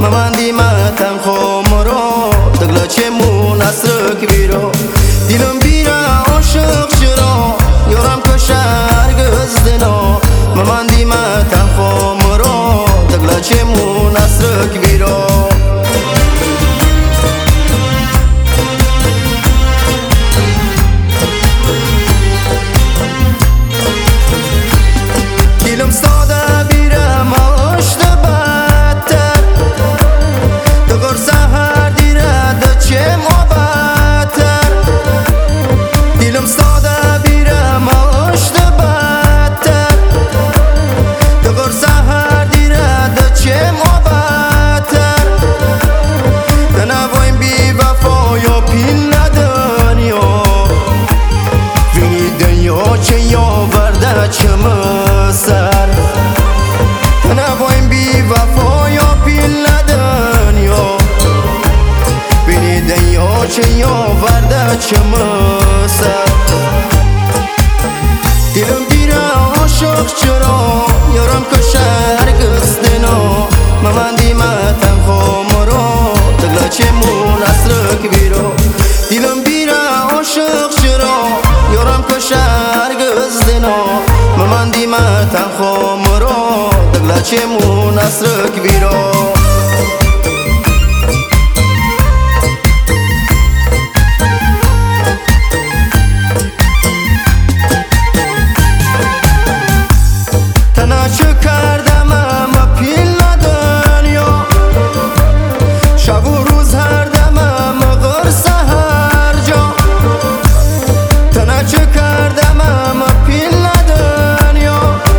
ممندی متن خمرو دگلا چمون اسرک بیرو دیلم بیره عاشق چرا یارم کشر گزدنا ممندی متن خمرو دگلا چمون اسرک بیرو دیلم ساده بیرم آشت بدتر دگر سهر دیره ده چه مبتر دیلم ساده بیرم آشت بدتر دگر سهر دیره ده چه مبتر دنوایم بی وفا یا پیل ندنیا وینی دنیا چه یاورده چه مسر نوایم بی وفا یا پیل ندنیا وینی دنیا چه یاورده چه مسر دیلم دیره عاشق چرا یارم کشر گستنا ممندی متن خمرو دگلا چمون اسرک بیرو دیلم بیره عاشق چرا یارم کشر گزدنا ممندی متن خمرو دگلا چمون اسرک بیرو تنها چه کردم اما پیل ندنیا شب و روز هر دم اما غرصه هر جا تنها چه کردم اما پیل ندنیا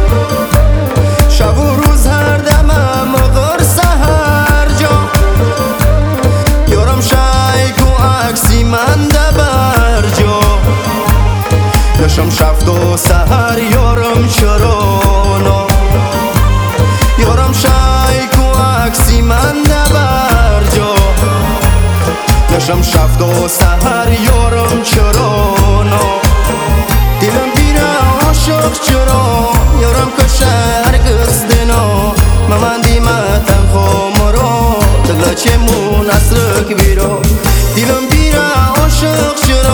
شب و روز هر دم اما غرصه هر جا یارم شایک و عکسی من دبر جا نشم شفت و سهر یارم چرانا یارم شایک و عکسی من دبر جا نشم شفت و سهر یارم چرانا دیلم بیره عاشق چرا یارم کشر گزدنا ممندی متن خمرو دگلا چمون اسرک بیرو دیلم بیره عاشق چرا